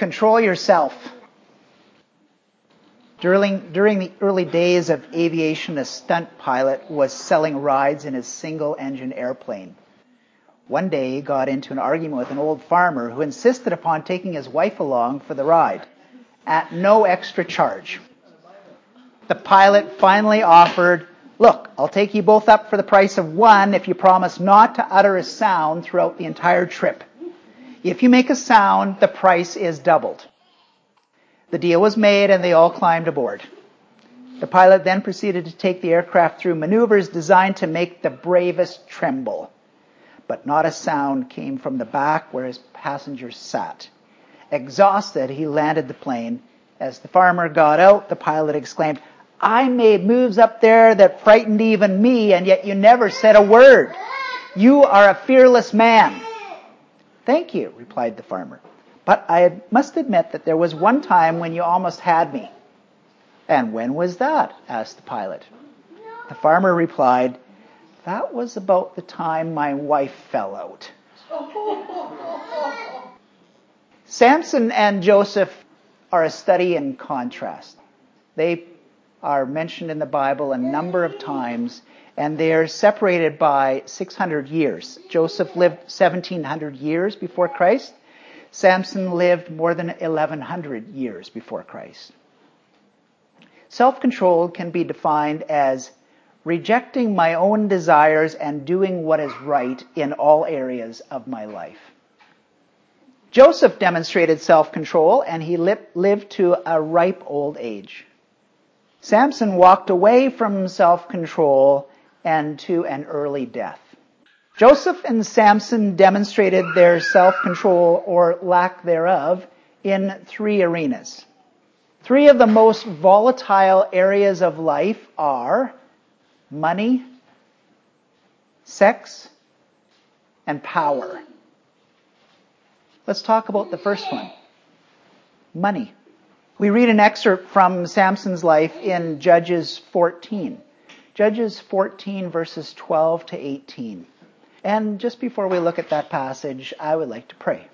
Control yourself. During the early days of aviation, a stunt pilot was selling rides in his single-engine airplane. One day he got into an argument with an old farmer who insisted upon taking his wife along for the ride at no extra charge. The pilot finally offered, "Look, I'll take you both up for the price of one if you promise not to utter a sound throughout the entire trip. If you make a sound, the price is doubled." The deal was made and they all climbed aboard. The pilot then proceeded to take the aircraft through maneuvers designed to make the bravest tremble. But not a sound came from the back where his passengers sat. Exhausted, he landed the plane. As the farmer got out, the pilot exclaimed, "I made moves up there that frightened even me, and yet you never said a word. You are a fearless man." "Thank you," replied the farmer. "But I must admit that there was one time when you almost had me." "And when was that?" asked the pilot. The farmer replied, "That was about the time my wife fell out." Samson and Joseph are a study in contrast. They are mentioned in the Bible a number of times, and they are separated by 600 years. Joseph lived 1700 years before Christ. Samson lived more than 1100 years before Christ. Self-control can be defined as rejecting my own desires and doing what is right in all areas of my life. Joseph demonstrated self-control, and he lived to a ripe old age. Samson walked away from self-control and to an early death. Joseph and Samson demonstrated their self-control or lack thereof in 3 arenas. 3 of the most volatile areas of life are money, sex, and power. Let's talk about the first one, money. We read an excerpt from Samson's life in Judges 14. Judges 14 verses 12 to 18. And just before we look at that passage, I would like to pray.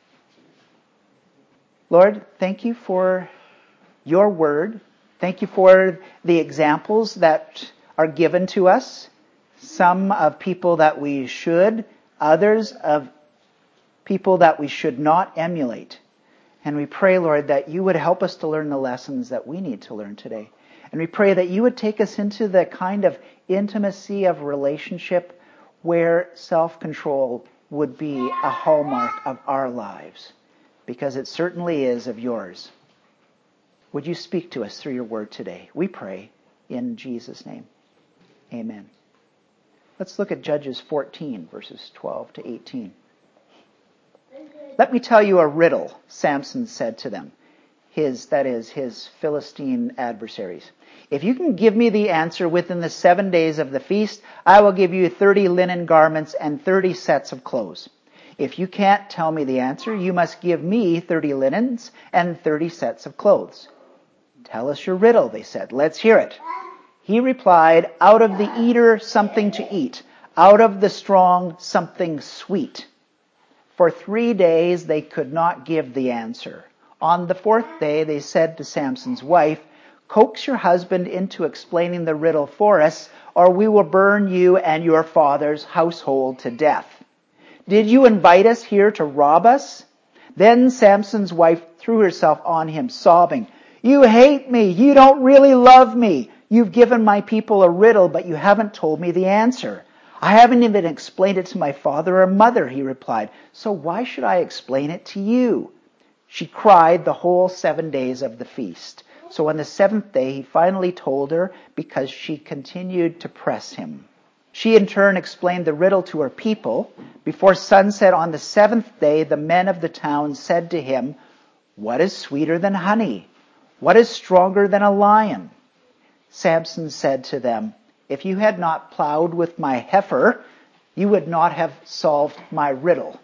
Lord, thank you for your word. Thank you for the examples that are given to us. Some of people that we should, others of people that we should not emulate. And we pray, Lord, that you would help us to learn the lessons that we need to learn today. And we pray that you would take us into the kind of intimacy of relationship where self-control would be a hallmark of our lives, because it certainly is of yours. Would you speak to us through your word today? We pray in Jesus' name. Amen. Let's look at Judges 14, verses 12 to 18. "Let me tell you a riddle," Samson said to them, his Philistine adversaries. "If you can give me the answer within the 7 days of the feast, I will give you 30 linen garments and 30 sets of clothes. If you can't tell me the answer, you must give me 30 linens and 30 sets of clothes." "Tell us your riddle," they said. "Let's hear it." He replied, "Out of the eater something to eat, out of the strong something sweet." For 3 days they could not give the answer. On the 4th day they said to Samson's wife, "Coax your husband into explaining the riddle for us, or we will burn you and your father's household to death. Did you invite us here to rob us?" Then Samson's wife threw herself on him, sobbing, "You hate me. You don't really love me. You've given my people a riddle, but you haven't told me the answer." "I haven't even explained it to my father or mother," he replied. "So why should I explain it to you?" She cried the whole 7 days of the feast. So on the 7th day, he finally told her because she continued to press him. She in turn explained the riddle to her people. Before sunset on the 7th day, the men of the town said to him, "What is sweeter than honey? What is stronger than a lion?" Samson said to them, "If you had not plowed with my heifer, you would not have solved my riddle."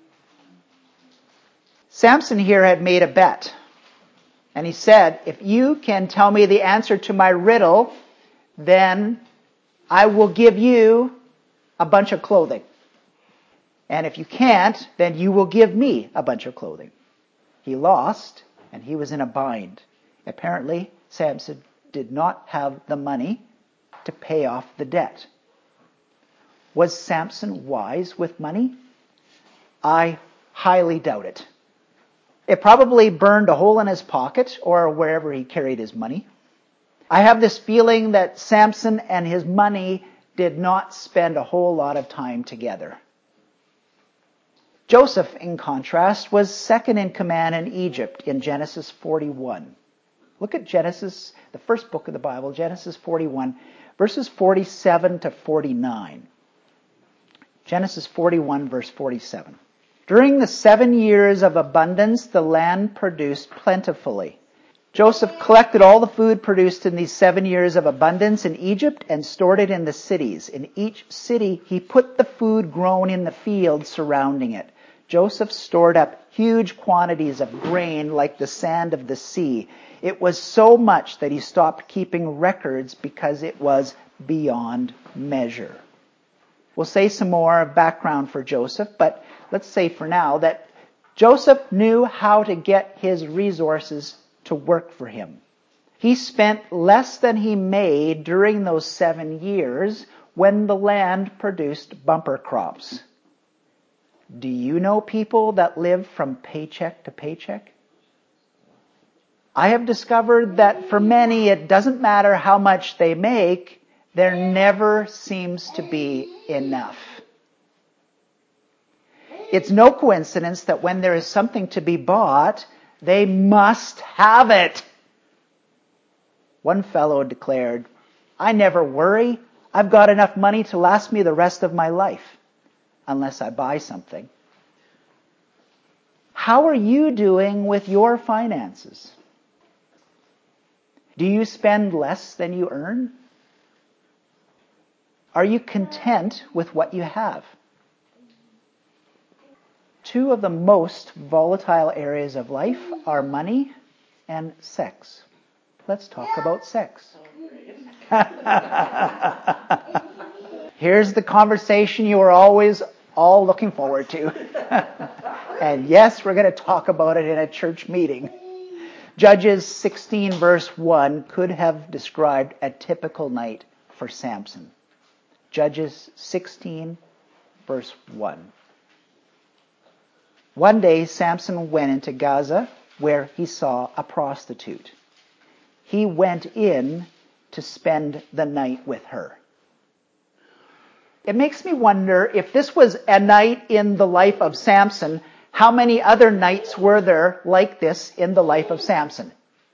Samson here had made a bet. And he said, "If you can tell me the answer to my riddle, then I will give you a bunch of clothing. And if you can't, then you will give me a bunch of clothing." He lost, and he was in a bind. Apparently, Samson did not have the money to pay off the debt. Was Samson wise with money? I highly doubt it. It probably burned a hole in his pocket or wherever he carried his money. I have this feeling that Samson and his money did not spend a whole lot of time together. Joseph, in contrast, was second in command in Egypt in Genesis 41. Look at Genesis, the first book of the Bible, Genesis 41, verses 47 to 49. Genesis 41, verse 47. During the 7 years of abundance, the land produced plentifully. Joseph collected all the food produced in these 7 years of abundance in Egypt and stored it in the cities. In each city, he put the food grown in the fields surrounding it. Joseph stored up huge quantities of grain like the sand of the sea. It was so much that he stopped keeping records because it was beyond measure. We'll say some more background for Joseph, but let's say for now that Joseph knew how to get his resources to work for him. He spent less than he made during those 7 years when the land produced bumper crops. Do you know people that live from paycheck to paycheck? I have discovered that for many, it doesn't matter how much they make, there never seems to be enough. It's no coincidence that when there is something to be bought, they must have it. One fellow declared, "I never worry. I've got enough money to last me the rest of my life, unless I buy something." How are you doing with your finances? Do you spend less than you earn? Are you content with what you have? Two of the most volatile areas of life are money and sex. Let's talk about sex. Here's the conversation you were always all looking forward to. And yes, we're going to talk about it in a church meeting. Judges 16 verse 1 could have described a typical night for Samson. Judges 16 verse 1. One day, Samson went into Gaza where he saw a prostitute. He went in to spend the night with her. It makes me wonder if this was a night in the life of Samson, how many other nights were there like this in the life of Samson?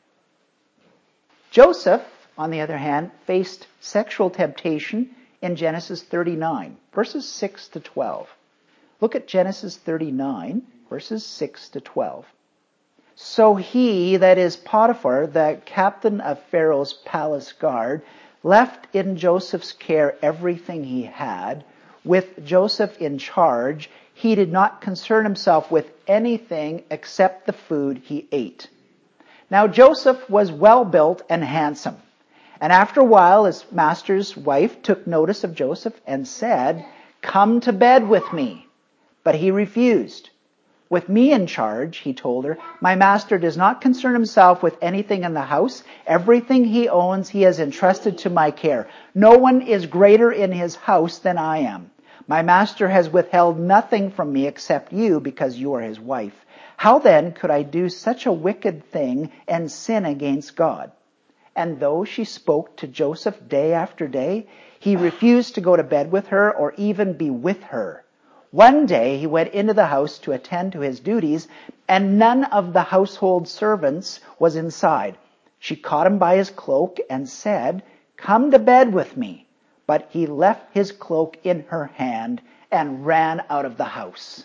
Joseph, on the other hand, faced sexual temptation in Genesis 39, verses 6 to 12. Look at Genesis 39, verses 6 to 12. So he, that is Potiphar, the captain of Pharaoh's palace guard, left in Joseph's care everything he had. With Joseph in charge, he did not concern himself with anything except the food he ate. Now Joseph was well built and handsome. And after a while, his master's wife took notice of Joseph and said, "Come to bed with me." But he refused. "With me in charge," he told her, "my master does not concern himself with anything in the house. Everything he owns he has entrusted to my care. No one is greater in his house than I am. My master has withheld nothing from me except you, because you are his wife. How then could I do such a wicked thing and sin against God?" And though she spoke to Joseph day after day, he refused to go to bed with her or even be with her. One day he went into the house to attend to his duties, and none of the household servants was inside. She caught him by his cloak and said, "Come to bed with me." But he left his cloak in her hand and ran out of the house.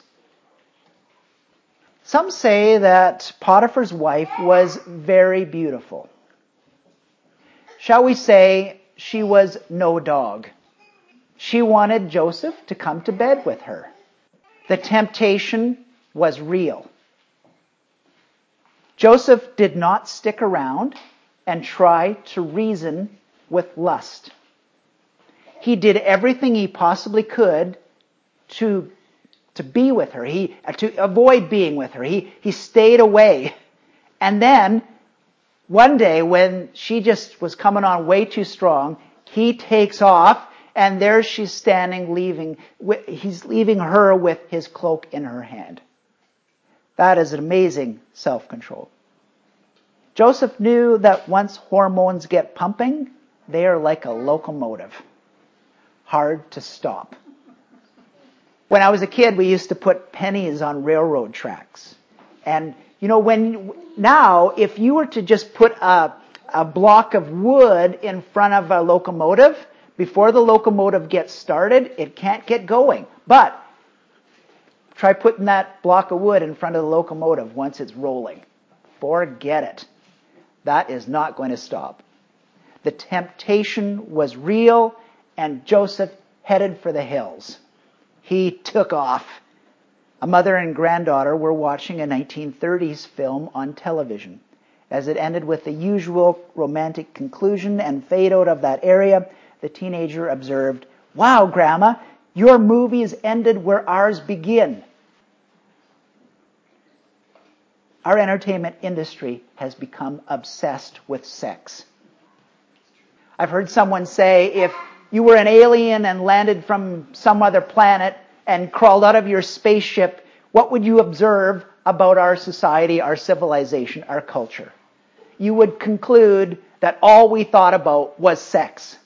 Some say that Potiphar's wife was very beautiful. Shall we say she was no dog? She wanted Joseph to come to bed with her. The temptation was real. Joseph did not stick around and try to reason with lust. He did everything he possibly could to to be with her, to avoid being with her. He stayed away. And then one day when she just was coming on way too strong, he takes off, and there she's standing, he's leaving her with his cloak in her hand. That is an amazing self-control. Joseph knew that once hormones get pumping, they are like a locomotive. Hard to stop. When I was a kid, we used to put pennies on railroad tracks. And, now, if you were to just put a block of wood in front of a locomotive, before the locomotive gets started, it can't get going. But try putting that block of wood in front of the locomotive once it's rolling. Forget it. That is not going to stop. The temptation was real, and Joseph headed for the hills. He took off. A mother and granddaughter were watching a 1930s film on television. As it ended with the usual romantic conclusion and fade out of that area, the teenager observed, "Wow, Grandma, your movies ended where ours begin." Our entertainment industry has become obsessed with sex. I've heard someone say, if you were an alien and landed from some other planet and crawled out of your spaceship, what would you observe about our society, our civilization, our culture? You would conclude that all we thought about was sex.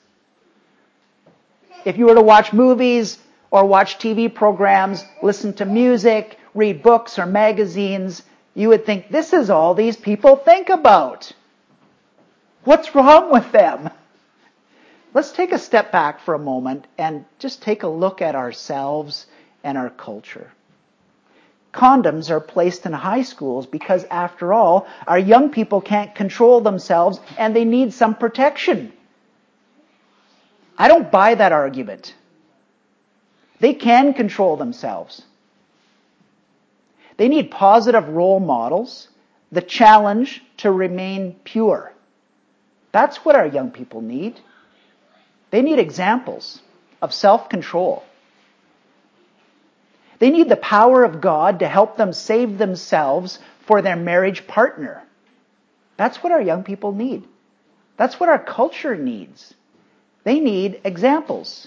If you were to watch movies or watch TV programs, listen to music, read books or magazines, you would think, this is all these people think about. What's wrong with them? Let's take a step back for a moment and just take a look at ourselves and our culture. Condoms are placed in high schools because, after all, our young people can't control themselves and they need some protection. I don't buy that argument. They can control themselves. They need positive role models, the challenge to remain pure. That's what our young people need. They need examples of self-control. They need the power of God to help them save themselves for their marriage partner. That's what our young people need. That's what our culture needs. They need examples.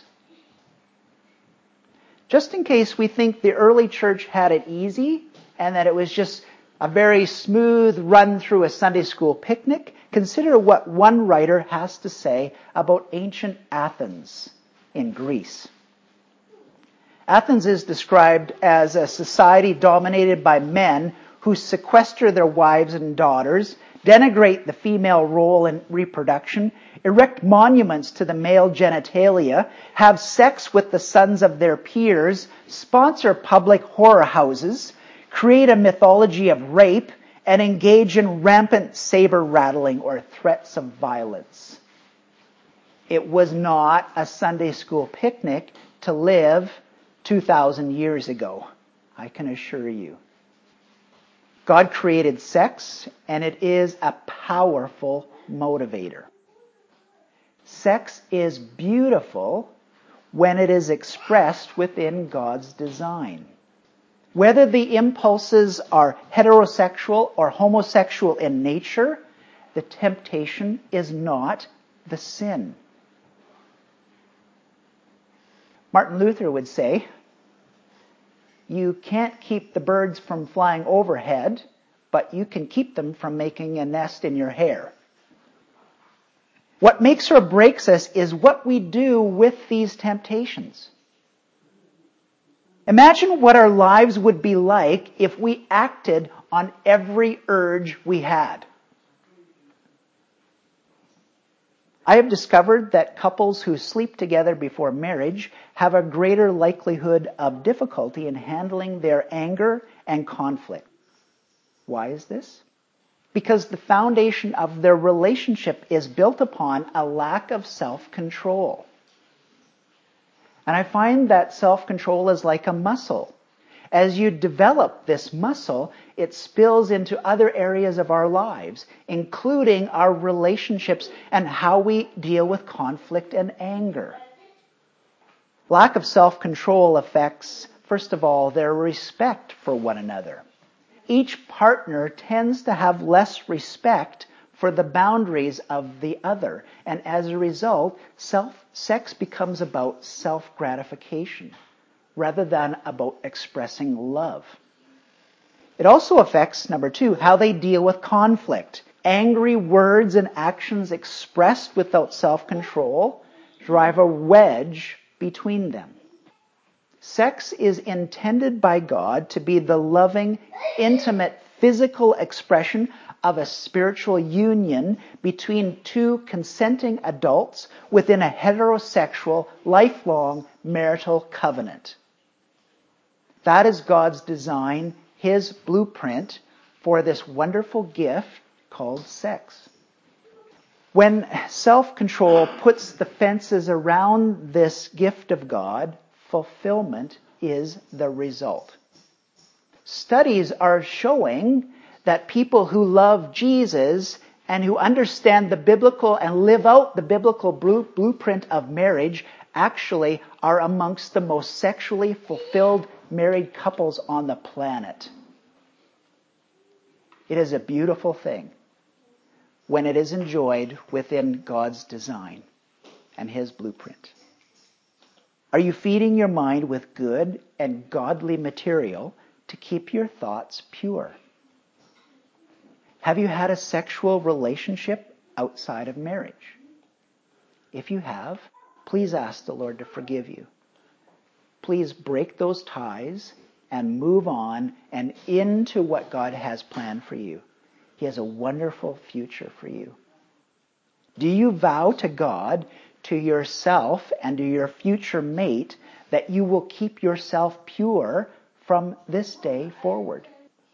Just in case we think the early church had it easy and that it was just a very smooth run through a Sunday school picnic, consider what one writer has to say about ancient Athens in Greece. Athens is described as a society dominated by men who sequester their wives and daughters, denigrate the female role in reproduction, erect monuments to the male genitalia, have sex with the sons of their peers, sponsor public horror houses, create a mythology of rape, and engage in rampant saber rattling or threats of violence. It was not a Sunday school picnic to live 2,000 years ago, I can assure you. God created sex, and it is a powerful motivator. Sex is beautiful when it is expressed within God's design. Whether the impulses are heterosexual or homosexual in nature, the temptation is not the sin. Martin Luther would say, you can't keep the birds from flying overhead, but you can keep them from making a nest in your hair. What makes or breaks us is what we do with these temptations. Imagine what our lives would be like if we acted on every urge we had. I have discovered that couples who sleep together before marriage have a greater likelihood of difficulty in handling their anger and conflict. Why is this? Because the foundation of their relationship is built upon a lack of self-control. And I find that self-control is like a muscle. As you develop this muscle, it spills into other areas of our lives, including our relationships and how we deal with conflict and anger. Lack of self-control affects First of all, their respect for one another. Each partner tends to have less respect for the boundaries of the other. And as a result, sex becomes about self-gratification rather than about expressing love. It also affects, number 2, how they deal with conflict. Angry words and actions expressed without self-control drive a wedge between them. Sex is intended by God to be the loving, intimate, physical expression of a spiritual union between two consenting adults within a heterosexual, lifelong marital covenant. That is God's design, His blueprint for this wonderful gift called sex. When self-control puts the fences around this gift of God, fulfillment is the result. Studies are showing that people who love Jesus and who understand the biblical and live out the biblical blueprint of marriage actually are amongst the most sexually fulfilled married couples on the planet. It is a beautiful thing when it is enjoyed within God's design and His blueprint. Are you feeding your mind with good and godly material to keep your thoughts pure? Have you had a sexual relationship outside of marriage? If you have, please ask the Lord to forgive you. Please break those ties and move on and into what God has planned for you. He has a wonderful future for you. Do you vow to God, to yourself, and to your future mate that you will keep yourself pure from this day forward?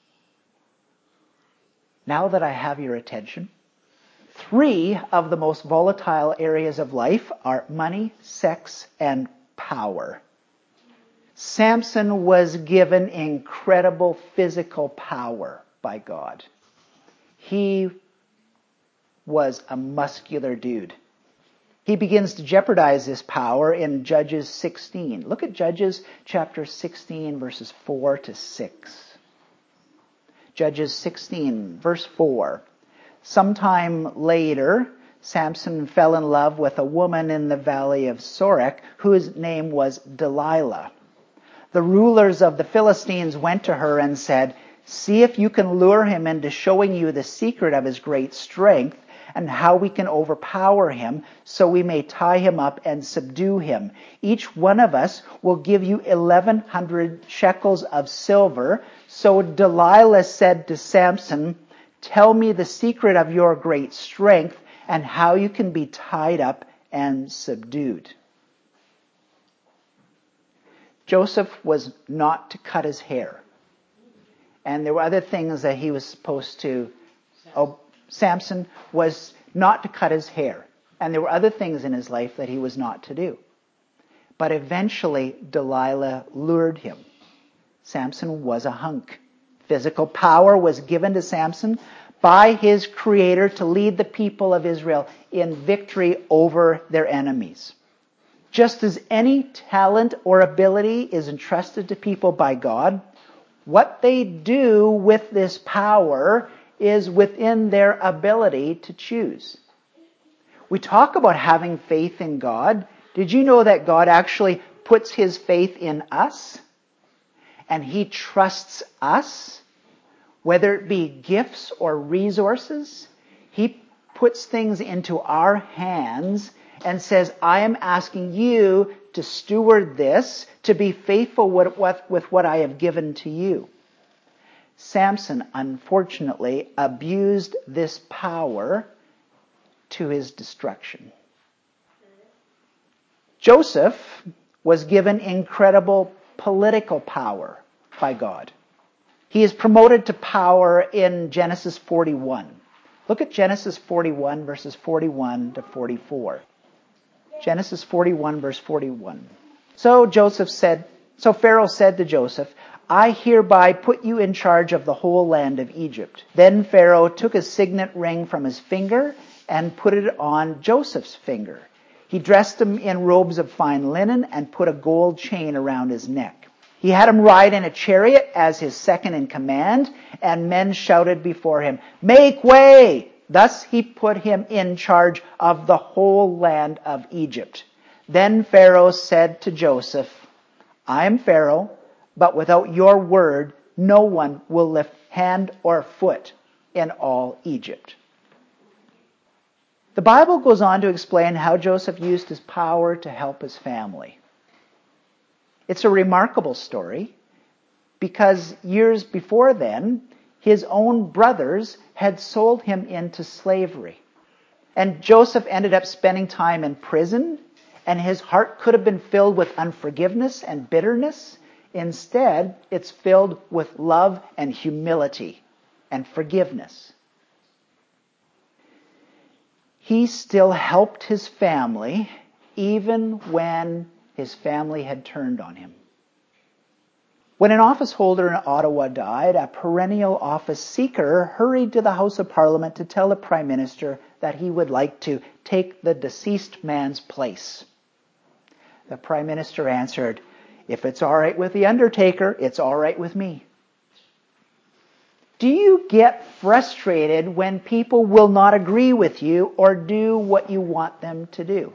Now that I have your attention, 3 of the most volatile areas of life are money, sex, and power. Samson was given incredible physical power by God. He was a muscular dude. He begins to jeopardize this power in Judges 16. Look at Judges chapter 16, verses 4 to 6. Judges 16, verse 4. Sometime later, Samson fell in love with a woman in the valley of Sorek whose name was Delilah. The rulers of the Philistines went to her and said, "See if you can lure him into showing you the secret of his great strength and how we can overpower him so we may tie him up and subdue him. Each one of us will give you 1,100 shekels of silver." So Delilah said to Samson, "Tell me the secret of your great strength and how you can be tied up and subdued." Joseph was not to cut his hair. And there were other things that he was supposed to... Samson was not to cut his hair. And there were other things in his life that he was not to do. But eventually, Delilah lured him. Samson was a hunk. Physical power was given to Samson by his Creator to lead the people of Israel in victory over their enemies. Just as any talent or ability is entrusted to people by God, what they do with this power is within their ability to choose. We talk about having faith in God. Did you know that God actually puts His faith in us? And He trusts us, whether it be gifts or resources. He puts things into our hands and says, "I am asking you to steward this, to be faithful with what I have given to you." Samson, unfortunately, abused this power to his destruction. Joseph was given incredible political power by God. He is promoted to power in Genesis 41. Look at Genesis 41, verses 41 to 44. Genesis 41, verse 41. So Pharaoh said to Joseph, "I hereby put you in charge of the whole land of Egypt." Then Pharaoh took a signet ring from his finger and put it on Joseph's finger. He dressed him in robes of fine linen and put a gold chain around his neck. He had him ride in a chariot as his second in command, and men shouted before him, "Make way!" Thus he put him in charge of the whole land of Egypt. Then Pharaoh said to Joseph, "I am Pharaoh, but without your word, no one will lift hand or foot in all Egypt." The Bible goes on to explain how Joseph used his power to help his family. It's a remarkable story because years before then, his own brothers had sold him into slavery. And Joseph ended up spending time in prison, and his heart could have been filled with unforgiveness and bitterness. Instead, it's filled with love and humility and forgiveness. He still helped his family even when his family had turned on him. When an office holder in Ottawa died, a perennial office seeker hurried to the House of Parliament to tell the Prime Minister that he would like to take the deceased man's place. The Prime Minister answered, "If it's all right with the undertaker, it's all right with me." Do you get frustrated when people will not agree with you or do what you want them to do?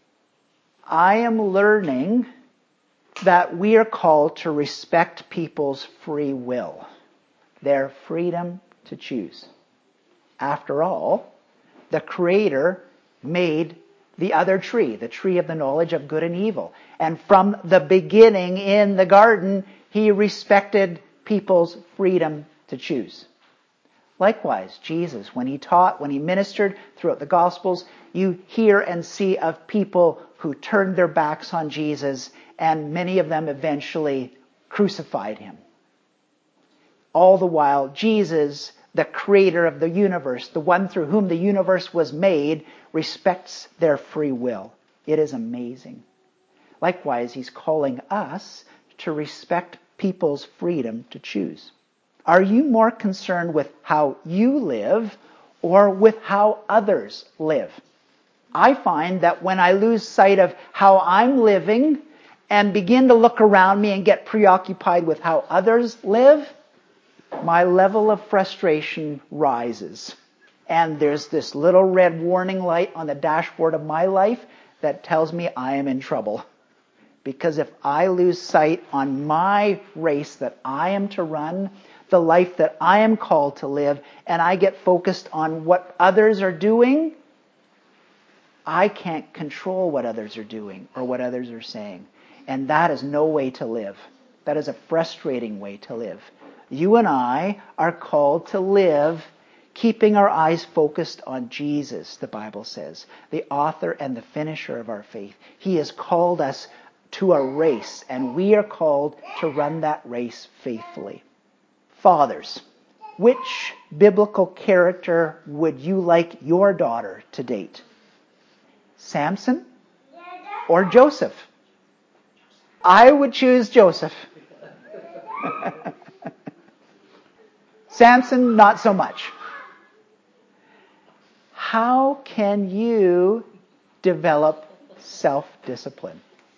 I am learning that we are called to respect people's free will, their freedom to choose. After all, the Creator made the other tree, the tree of the knowledge of good and evil. And from the beginning in the garden, He respected people's freedom to choose. Likewise, Jesus, when He taught, when He ministered throughout the Gospels, you hear and see of people who turned their backs on Jesus, and many of them eventually crucified Him. All the while, Jesus, the Creator of the universe, the one through whom the universe was made, respects their free will. It is amazing. Likewise, He's calling us to respect people's freedom to choose. Are you more concerned with how you live or with how others live? I find that when I lose sight of how I'm living and begin to look around me and get preoccupied with how others live, my level of frustration rises. And there's this little red warning light on the dashboard of my life that tells me I am in trouble. Because if I lose sight on my race that I am to run, the life that I am called to live, and I get focused on what others are doing, I can't control what others are doing or what others are saying. And that is no way to live. That is a frustrating way to live. You and I are called to live keeping our eyes focused on Jesus, the Bible says, the author and the finisher of our faith. He has called us to a race, and we are called to run that race faithfully. Fathers, which biblical character would you like your daughter to date? Samson or Joseph? I would choose Joseph. Samson, not so much. How can you develop self-discipline?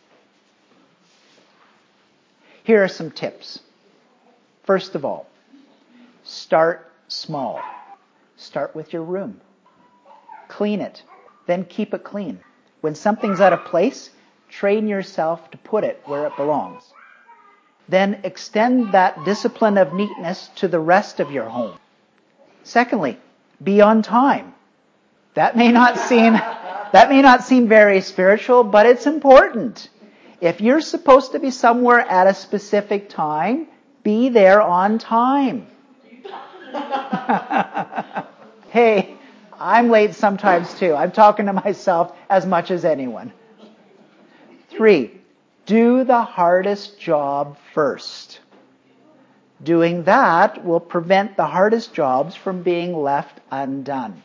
Here are some tips. First of all, start small. Start with your room. Clean it. Then keep it clean. When something's out of place, train yourself to put it where it belongs. Then extend that discipline of neatness to the rest of your home. Secondly, be on time. That may not seem very spiritual, but it's important. If you're supposed to be somewhere at a specific time, be there on time. Hey, I'm late sometimes too. I'm talking to myself as much as anyone. 3, do the hardest job first. Doing that will prevent the hardest jobs from being left undone.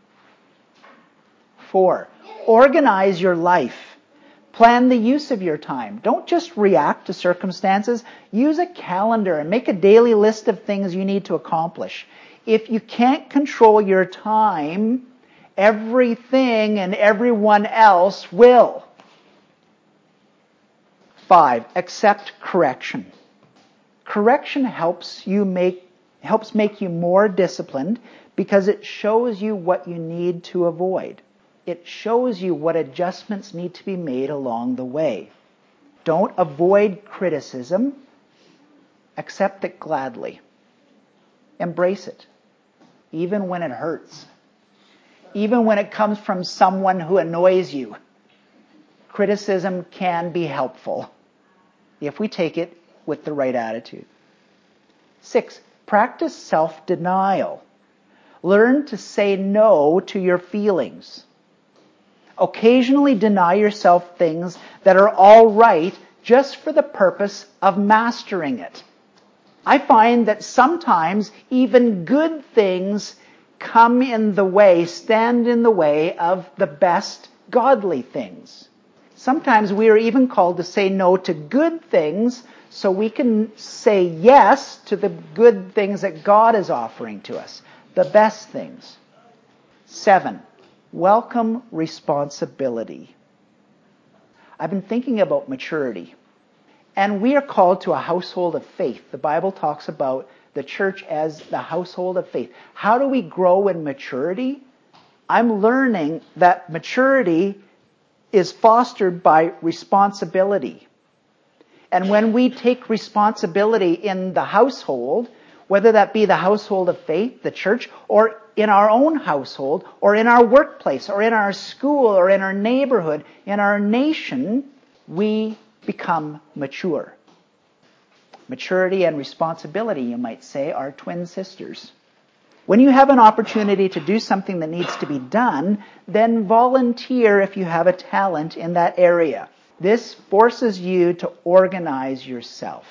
4, organize your life. Plan the use of your time. Don't just react to circumstances. Use a calendar and make a daily list of things you need to accomplish. If you can't control your time, everything and everyone else will. 5, accept correction. Correction helps make you more disciplined because it shows you what you need to avoid. It shows you what adjustments need to be made along the way. Don't avoid criticism. Accept it gladly. Embrace it, even when it hurts. Even when it comes from someone who annoys you. Criticism can be helpful if we take it with the right attitude. 6, practice self-denial. Learn to say no to your feelings. Occasionally deny yourself things that are all right just for the purpose of mastering it. I find that sometimes even good things stand in the way of the best godly things. Sometimes we are even called to say no to good things so we can say yes to the good things that God is offering to us, the best things. 7, welcome responsibility. I've been thinking about maturity. And we are called to a household of faith. The Bible talks about the church as the household of faith. How do we grow in maturity? I'm learning that maturity is fostered by responsibility. And when we take responsibility in the household, whether that be the household of faith, the church, or in our own household, or in our workplace, or in our school, or in our neighborhood, in our nation, we become mature. Maturity and responsibility, you might say, are twin sisters. When you have an opportunity to do something that needs to be done, then volunteer if you have a talent in that area. This forces you to organize yourself.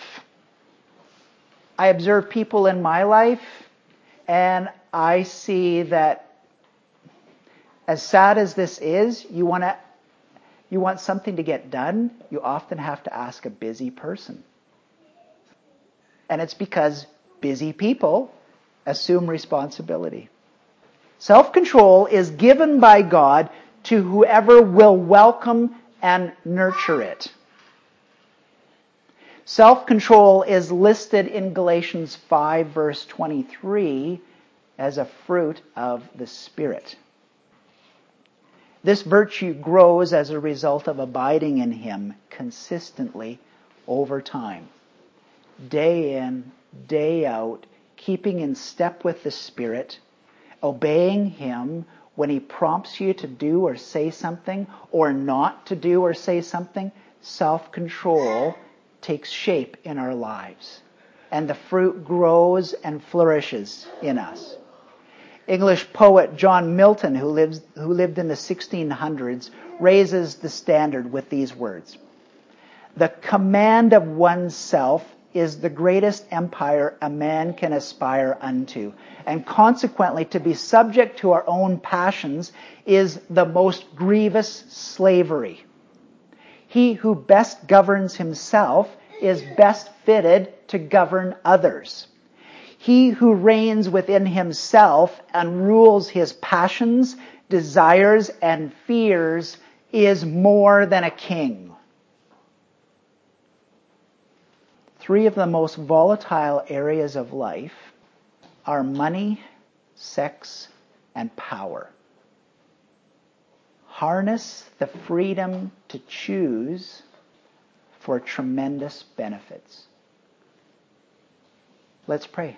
I observe people in my life, and I see that as sad as this is, you want something to get done, you often have to ask a busy person. And it's because busy people assume responsibility. Self-control is given by God to whoever will welcome and nurture it. Self-control is listed in Galatians 5 verse 23 as a fruit of the Spirit. This virtue grows as a result of abiding in Him consistently over time. Day in, day out, keeping in step with the Spirit, obeying Him when He prompts you to do or say something, or not to do or say something. Self-control takes shape in our lives, and the fruit grows and flourishes in us. English poet John Milton, who lived in the 1600s, raises the standard with these words. The command of oneself is the greatest empire a man can aspire unto, and consequently to be subject to our own passions is the most grievous slavery. He who best governs himself is best fitted to govern others. He who reigns within himself and rules his passions, desires, and fears is more than a king. 3 of the most volatile areas of life are money, sex, and power. Harness the freedom to choose for tremendous benefits. Let's pray.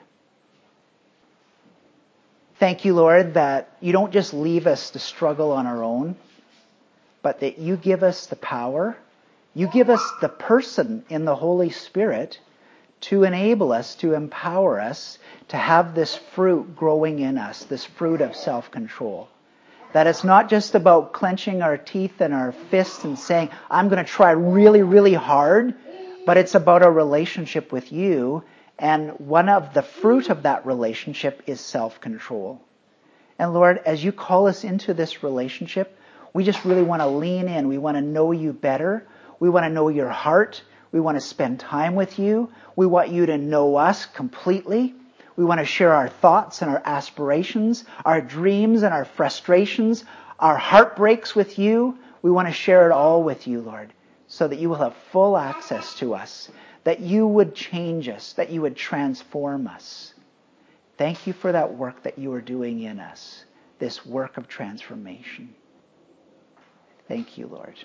Thank you, Lord, that you don't just leave us to struggle on our own, but that you give us the power, you give us the person in the Holy Spirit to enable us, to empower us to have this fruit growing in us, this fruit of self-control. That it's not just about clenching our teeth and our fists and saying, I'm going to try really, really hard, but it's about a relationship with you. And one of the fruit of that relationship is self-control. And Lord, as you call us into this relationship, we just really want to lean in. We want to know you better. We want to know your heart. We want to spend time with you. We want you to know us completely. We want to share our thoughts and our aspirations, our dreams and our frustrations, our heartbreaks with you. We want to share it all with you, Lord, so that you will have full access to us. that you would change us, that you would transform us. Thank you for that work that you are doing in us, this work of transformation. Thank you, Lord.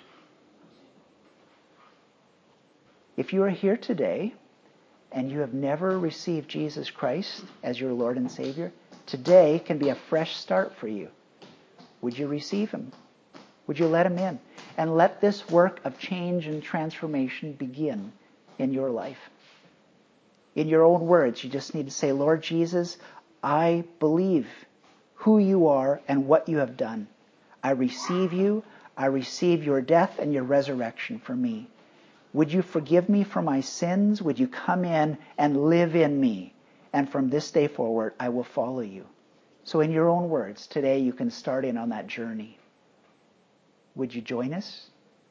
If you are here today and you have never received Jesus Christ as your Lord and Savior, today can be a fresh start for you. Would you receive him? Would you let him in? And let this work of change and transformation begin in your life. In your own words, you just need to say, Lord Jesus, I believe who you are and what you have done. I receive you. I receive your death and your resurrection for me. Would you forgive me for my sins? Would you come in and live in me? And from this day forward, I will follow you. So in your own words, today you can start in on that journey. Would you join us?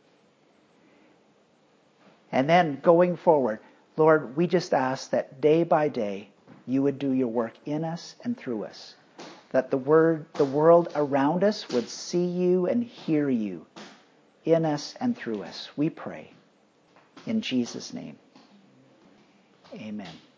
And then going forward, Lord, we just ask that day by day you would do your work in us and through us. That the world around us would see you and hear you in us and through us. We pray in Jesus' name. Amen.